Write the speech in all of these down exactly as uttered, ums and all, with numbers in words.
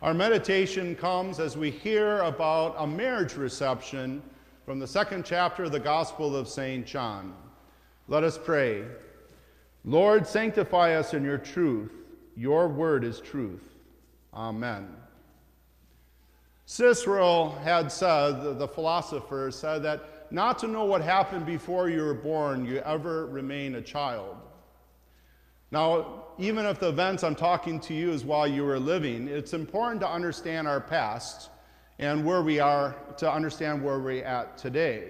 Our meditation comes as we hear about a marriage reception from the second chapter of the Gospel of Saint John. Let us pray. Lord, sanctify us in your truth. Your word is truth. Amen. Cicero had said, the philosopher said that not to know what happened before you were born, you ever remain a child. Now, even if the events I'm talking to you is while you were living, it's important to understand our past and where we are, to understand where we're at today.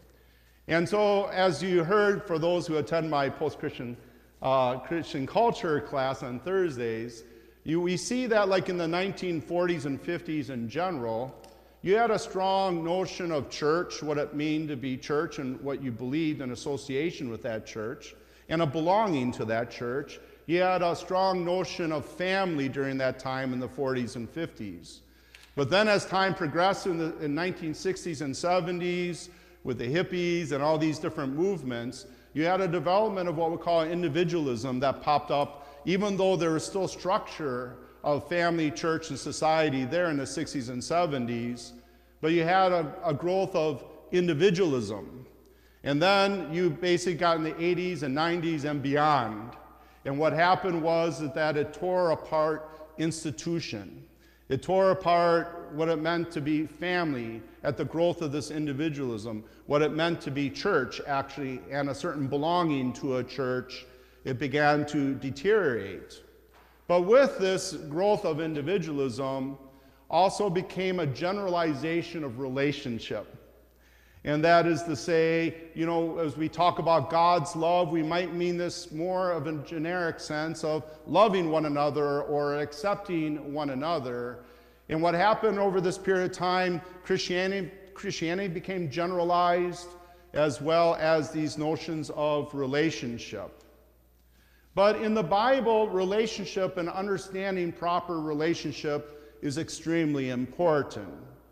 And so, as you heard, for those who attend my post-Christian uh, Christian culture class on Thursdays, you, we see that like in the nineteen forties and fifties in general, you had a strong notion of church, what it meant to be church and what you believed in association with that church, and a belonging to that church. You had a strong notion of family during that time in the forties and fifties. But then as time progressed in the in nineteen sixties and seventies, with the hippies and all these different movements, you had a development of what we call individualism that popped up, even though there was still structure of family, church, and society there in the sixties and seventies, but you had a, a growth of individualism. And then you basically got in the eighties and nineties and beyond. And what happened was that it tore apart institution. It tore apart what it meant to be family at the growth of this individualism, what it meant to be church, actually, and a certain belonging to a church. It began to deteriorate. But with this growth of individualism also became a generalization of relationship. And that is to say, you know, as we talk about God's love, we might mean this more of a generic sense of loving one another or accepting one another. And what happened over this period of time, Christianity, Christianity became generalized, as well as these notions of relationship. But in the Bible, relationship and understanding proper relationship is extremely important.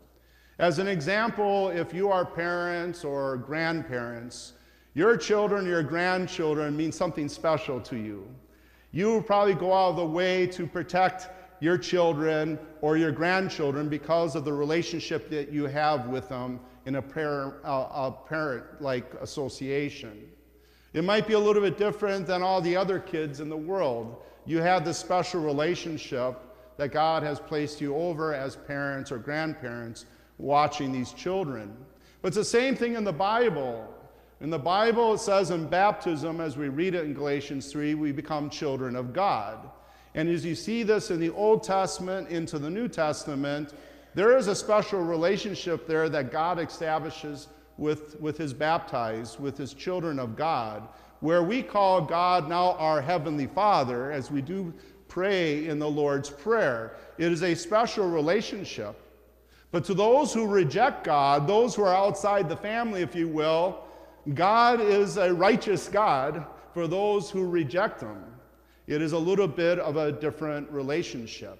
As an example, if you are parents or grandparents, your children, your grandchildren mean something special to you. You will probably go out of the way to protect your children or your grandchildren because of the relationship that you have with them in a parent, uh, a parent-like association. It might be a little bit different than all the other kids in the world. You have this special relationship that God has placed you over as parents or grandparents watching these children. But it's the same thing in the Bible. In the Bible, it says in baptism, as we read it in Galatians three, we become children of God. And as you see this in the Old Testament into the New Testament, there is a special relationship there that God establishes with, with his baptized, with his children of God, where we call God now our Heavenly Father, as we do pray in the Lord's Prayer. It is a special relationship. But to those who reject God, those who are outside the family, if you will, God is a righteous God for those who reject him. It is a little bit of a different relationship.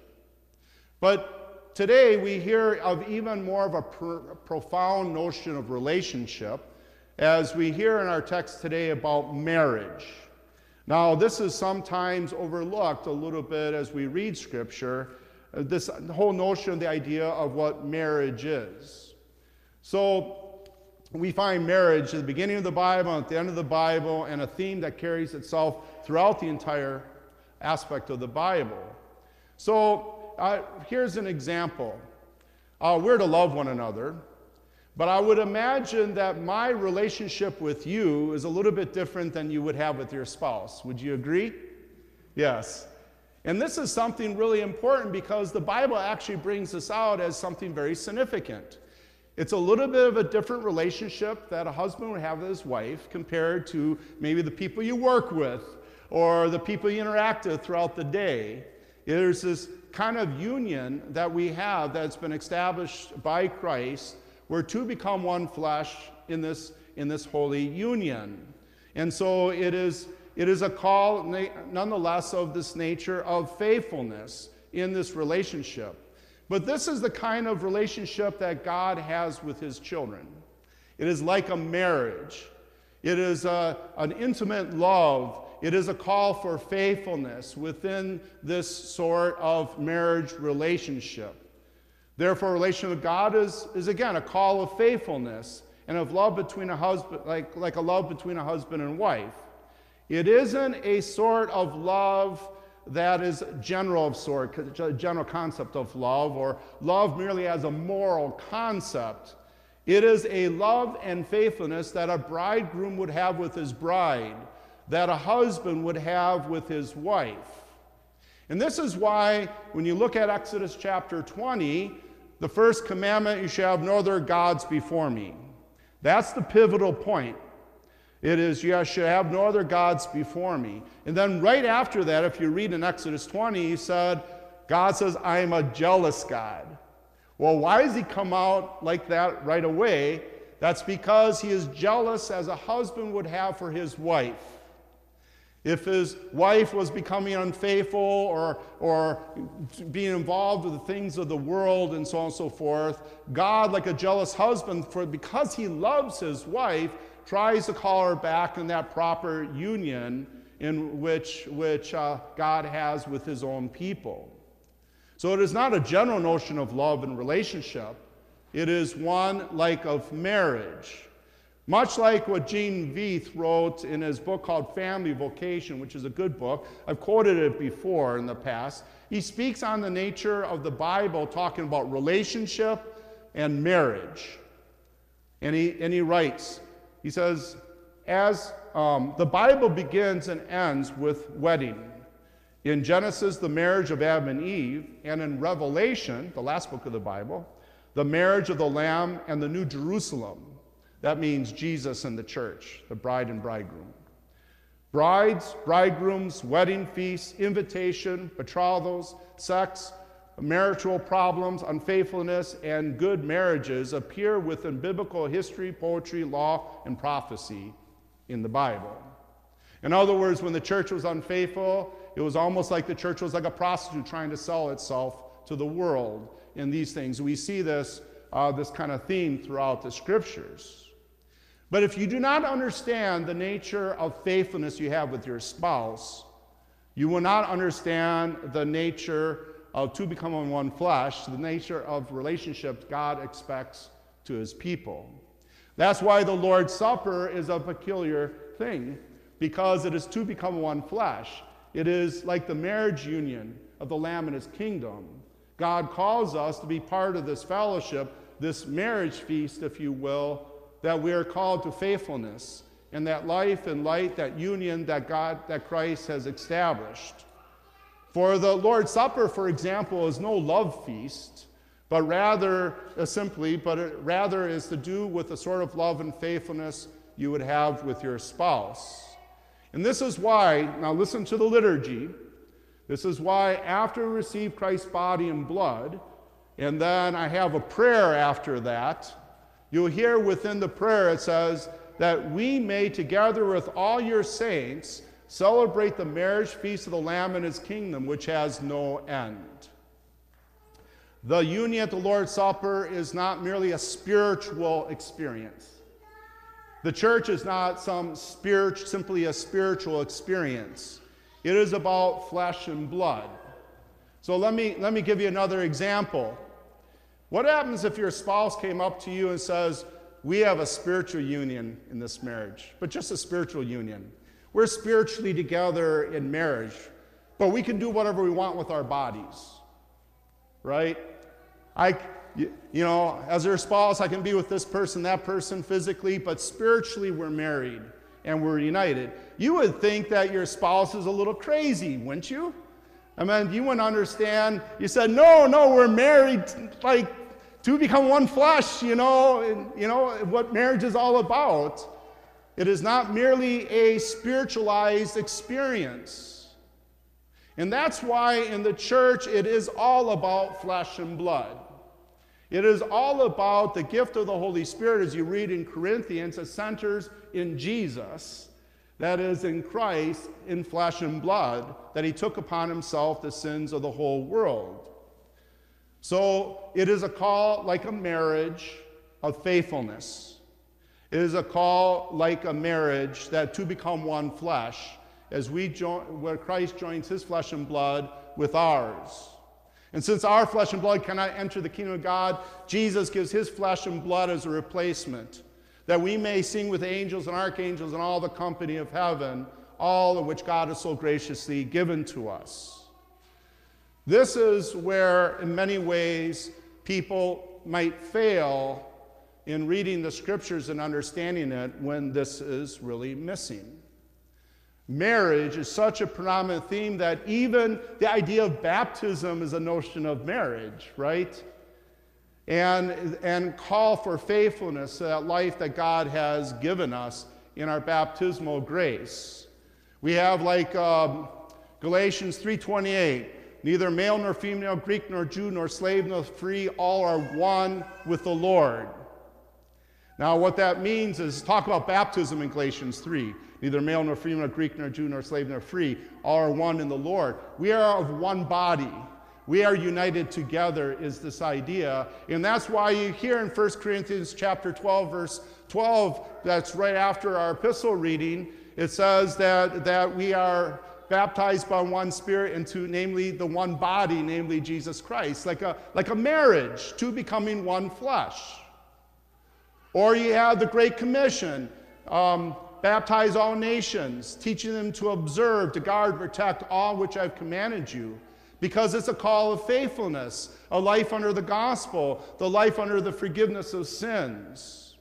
But today we hear of even more of a pr- profound notion of relationship as we hear in our text today about marriage. Now, this is sometimes overlooked a little bit as we read Scripture, this whole notion, the idea of what marriage is. So we find marriage at the beginning of the Bible and at the end of the Bible, and a theme that carries itself throughout the entire aspect of the Bible. So uh, here's an example. Uh, we're to love one another, but I would imagine that my relationship with you is a little bit different than you would have with your spouse. Would you agree? Yes. And this is something really important because the Bible actually brings this out as something very significant. It's a little bit of a different relationship that a husband would have with his wife compared to maybe the people you work with or the people you interact with throughout the day. There's this kind of union that we have that's been established by Christ where two become one flesh in this, in this holy union. And so it is It is a call, nonetheless, of this nature of faithfulness in this relationship. But this is the kind of relationship that God has with his children. It is like a marriage. It is a, an intimate love. it is a call for faithfulness within this sort of marriage relationship. Therefore, a relation with God is, is again, a call of faithfulness and of love between a husband, like, like a love between a husband and wife. It isn't a sort of love that is general of sort, a general concept of love, or love merely as a moral concept. It is a love and faithfulness that a bridegroom would have with his bride, that a husband would have with his wife. And this is why, when you look at Exodus chapter twenty, the first commandment, you shall have no other gods before me. That's the pivotal point. It is, you shall have no other gods before me. And then right after that, if you read in Exodus twenty, he said, God says, I am a jealous God. Well, why does he come out like that right away? That's because he is jealous as a husband would have for his wife. If his wife was becoming unfaithful or, or being involved with the things of the world and so on and so forth, God, like a jealous husband, for because he loves his wife, tries to call her back in that proper union in which, which uh, God has with his own people. So it is not a general notion of love and relationship. It is one like of marriage. Much like what Gene Veith wrote in his book called Family Vocation, which is a good book. I've quoted it before in the past. He speaks on the nature of the Bible, talking about relationship and marriage. And he, and he writes, he says, as um, the Bible begins and ends with wedding. In Genesis, the marriage of Adam and Eve, and in Revelation, the last book of the Bible, the marriage of the Lamb and the New Jerusalem. That means Jesus and the church, the bride and bridegroom. Brides, bridegrooms, wedding feasts, invitation, betrothals, sex, marital problems, unfaithfulness, and good marriages appear within biblical history, poetry, law, and prophecy in the Bible. In other words, when the church was unfaithful, it was almost like the church was like a prostitute trying to sell itself to the world in these things. We see this, uh, this kind of theme throughout the scriptures. But if you do not understand the nature of faithfulness you have with your spouse, you will not understand the nature of two becoming one flesh, the nature of relationships God expects to his people. That's why the Lord's Supper is a peculiar thing, because it is two become one flesh. It is like the marriage union of the Lamb and his kingdom. God calls us to be part of this fellowship, this marriage feast, if you will, that we are called to faithfulness and that life and light, that union that God, that Christ has established. For the Lord's Supper, for example, is no love feast, but rather, uh, simply, but it rather is to do with the sort of love and faithfulness you would have with your spouse. And this is why, now listen to the liturgy, this is why after we receive Christ's body and blood, and then I have a prayer after that, you'll hear within the prayer it says that we may together with all your saints celebrate the marriage feast of the Lamb and his kingdom, which has no end. The union at the Lord's Supper is not merely a spiritual experience. The church is not some spirit, simply a spiritual experience. It is about flesh and blood. So let me, let me give you another example. What happens if your spouse came up to you and says, we have a spiritual union in this marriage, but just a spiritual union. We're spiritually together in marriage, but we can do whatever we want with our bodies, right? I, you know, as their spouse, I can be with this person, that person physically, but spiritually we're married and we're united. You would think that your spouse is a little crazy, wouldn't you? I mean, you wouldn't understand. You said, no, no, we're married, like, to become one flesh, you know, and, you know, what marriage is all about. It is not merely a spiritualized experience. And that's why in the church it is all about flesh and blood. It is all about the gift of the Holy Spirit, as you read in Corinthians. It centers in Jesus, that is in Christ, in flesh and blood, that he took upon himself the sins of the whole world. So it is a call like a marriage of faithfulness. It is a call like a marriage that to become one flesh, as we join, where Christ joins his flesh and blood with ours. And since our flesh and blood cannot enter the kingdom of God, Jesus gives his flesh and blood as a replacement, that we may sing with angels and archangels and all the company of heaven, all of which God has so graciously given to us. This is where, in many ways, people might fail in reading the scriptures and understanding it when this is really missing. Marriage is such a predominant theme that even the idea of baptism is a notion of marriage, right? And, and call for faithfulness to that life that God has given us in our baptismal grace. We have like um, Galatians three twenty-eight, neither male nor female, Greek nor Jew, nor slave nor free, all are one with the Lord. Now what that means is, talk about baptism in Galatians three. Neither male nor female, Greek nor Jew, nor slave nor free, all are one in the Lord. We are of one body. We are united together is this idea. And that's why you hear in First Corinthians chapter twelve, verse twelve, that's right after our epistle reading, it says that, that we are baptized by one Spirit into, namely, the one body, namely Jesus Christ, like a, like a marriage, two becoming one flesh. Or you have the Great Commission, um, baptize all nations, teaching them to observe, to guard, protect all which I've commanded you, because it's a call of faithfulness, a life under the gospel, the life under the forgiveness of sins.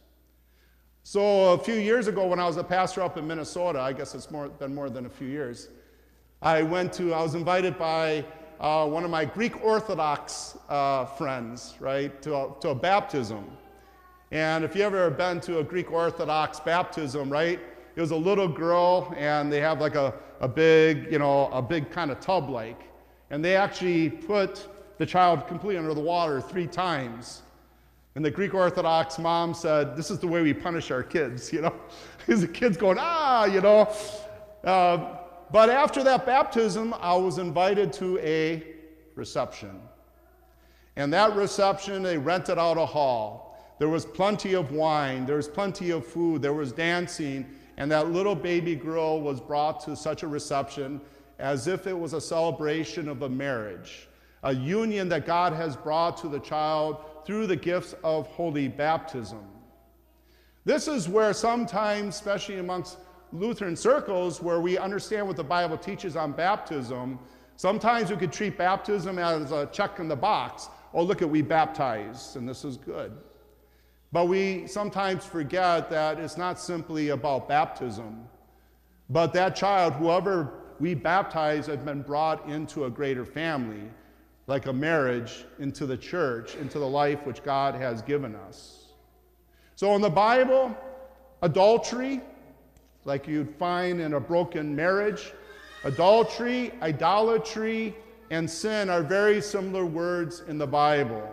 So a few years ago when I was a pastor up in Minnesota, I guess it's more, been more than a few years, I went to, I was invited by uh, one of my Greek Orthodox uh, friends, right, to a, to a baptism. And if you ever been to a Greek Orthodox baptism, right, it was a little girl, and they have like a, a big, you know, a big kind of tub like. And they actually put the child completely under the water three times. And the Greek Orthodox mom said, this is the way we punish our kids, you know. Because the kid's going, ah, you know. Uh, but after that baptism, I was invited to a reception. And that reception, they rented out a hall. There was plenty of wine, there was plenty of food, there was dancing, and that little baby girl was brought to such a reception as if it was a celebration of a marriage, a union that God has brought to the child through the gifts of holy baptism. This is where sometimes, especially amongst Lutheran circles, where we understand what the Bible teaches on baptism, sometimes we could treat baptism as a check in the box. Oh, look at, we baptized, and this is good. But we sometimes forget that it's not simply about baptism, but that child, whoever we baptize, has been brought into a greater family, like a marriage, into the church, into the life which God has given us. So in the Bible, adultery, like you'd find in a broken marriage, adultery, idolatry, and sin are very similar words in the Bible.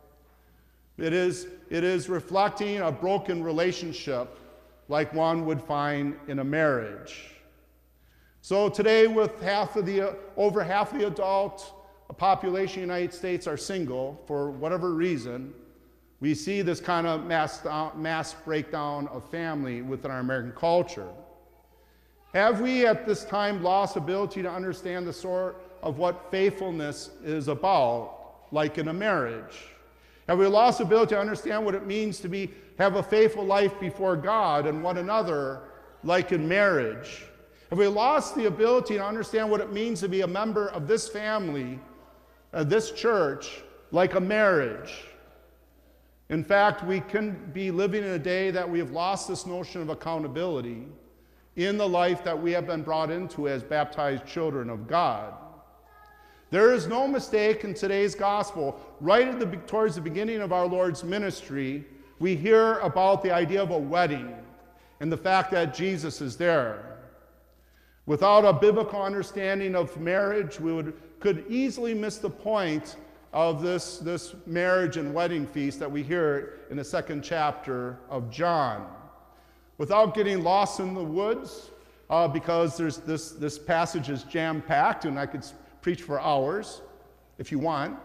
It is, it is reflecting a broken relationship like one would find in a marriage. So today, with half of the, over half of the adult population in the United States are single for whatever reason, we see this kind of mass, mass breakdown of family within our American culture. Have we at this time lost ability to understand the sort of what faithfulness is about, like in a marriage? Have we lost the ability to understand what it means to be, have a faithful life before God and one another, like in marriage? Have we lost the ability to understand what it means to be a member of this family, of this church, like a marriage? In fact, we can be living in a day that we have lost this notion of accountability in the life that we have been brought into as baptized children of God. There is no mistake in today's gospel. Right at the, towards the beginning of our Lord's ministry, we hear about the idea of a wedding and the fact that Jesus is there. Without a biblical understanding of marriage, we would, could easily miss the point of this, this marriage and wedding feast that we hear in the second chapter of John. Without getting lost in the woods, uh, because there's this, this passage is jam-packed, and I could preach for hours, if you want.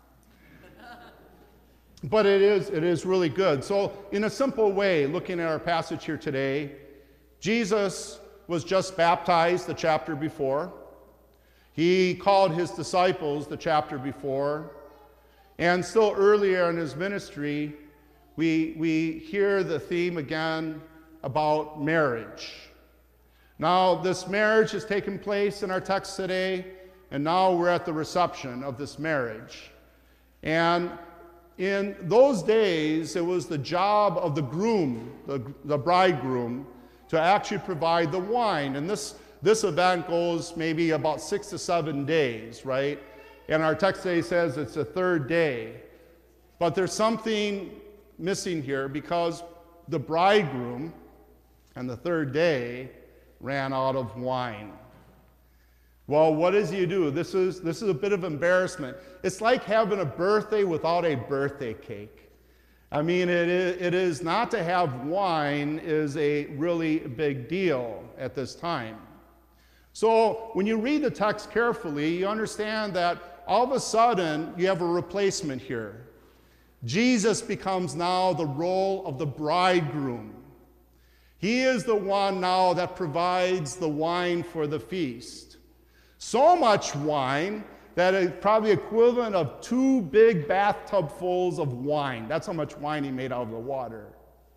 But it is, it is really good. So in a simple way, looking at our passage here today, Jesus was just baptized the chapter before. He called his disciples the chapter before. And still earlier in his ministry, we, we hear the theme again about marriage. Now, this marriage has taken place in our text today, and now we're at the reception of this marriage. And in those days, it was the job of the groom, the, the bridegroom, to actually provide the wine. And this, this event goes maybe about six to seven days, right? And our text today says it's the third day. But there's something missing here, because the bridegroom on the third day ran out of wine. Well, what does he do? This is, this is a bit of embarrassment. It's like having a birthday without a birthday cake. I mean, it is, it is not to have wine is a really big deal at this time. So when you read the text carefully, you understand that all of a sudden you have a replacement here. Jesus becomes now the role of the bridegroom. He is the one now that provides the wine for the feast. So much wine that it's probably equivalent of two big bathtub fulls of wine. That's how much wine he made out of the water.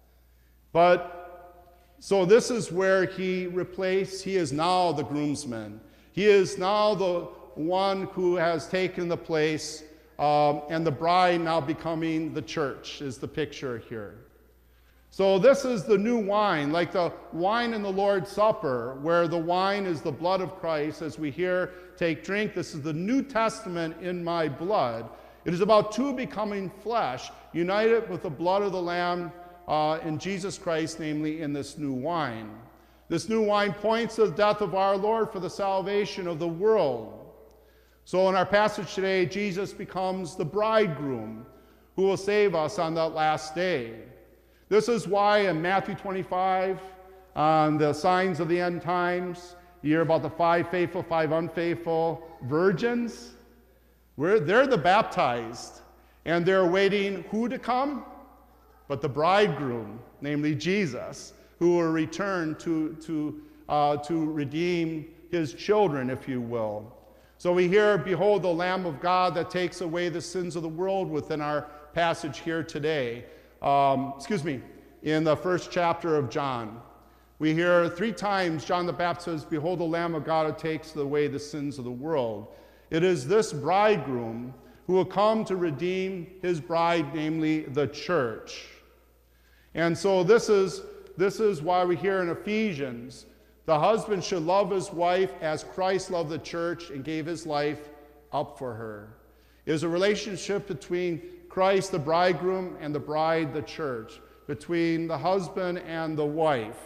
But, so this is where he replaced, he is now the groomsman. He is now the one who has taken the place, um, and the bride now becoming the church is the picture here. So this is the new wine, like the wine in the Lord's Supper, where the wine is the blood of Christ. As we hear, take, drink, this is the New Testament in my blood. It is about two becoming flesh, united with the blood of the Lamb uh, in Jesus Christ, namely in this new wine. This new wine points to the death of our Lord for the salvation of the world. So in our passage today, Jesus becomes the bridegroom who will save us on that last day. This is why in Matthew twenty-five, on the signs of the end times, you hear about the five faithful, five unfaithful virgins. We're, they're the baptized, and they're waiting who to come? But the bridegroom, namely Jesus, who will return to, to, uh, to redeem his children, if you will. So we hear, behold, the Lamb of God that takes away the sins of the world within our passage here today. Um, excuse me, in the first chapter of John. We hear three times John the Baptist says, behold the Lamb of God who takes away the sins of the world. It is this bridegroom who will come to redeem his bride, namely the church. And so this is, this is why we hear in Ephesians, the husband should love his wife as Christ loved the church and gave his life up for her. It is a relationship between Christ, the bridegroom, and the bride, the church, between the husband and the wife.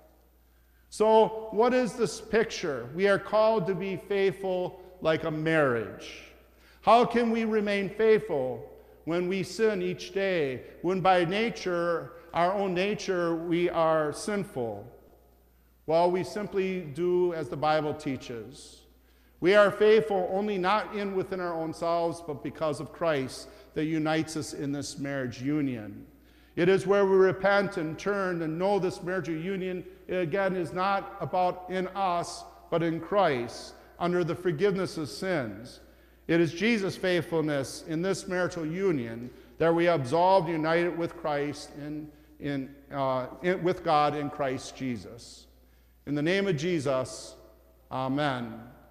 So what is this picture? We are called to be faithful like a marriage. How can we remain faithful when we sin each day, when by nature, our own nature, we are sinful? Well, we simply do as the Bible teaches. We are faithful only not in within our own selves, but because of Christ that unites us in this marriage union. It is where we repent and turn and know this marriage union, again, is not about in us, but in Christ, under the forgiveness of sins. It is Jesus' faithfulness in this marital union that we are absolved, united with Christ, in, in, uh, in, with God in Christ Jesus. In the name of Jesus, amen.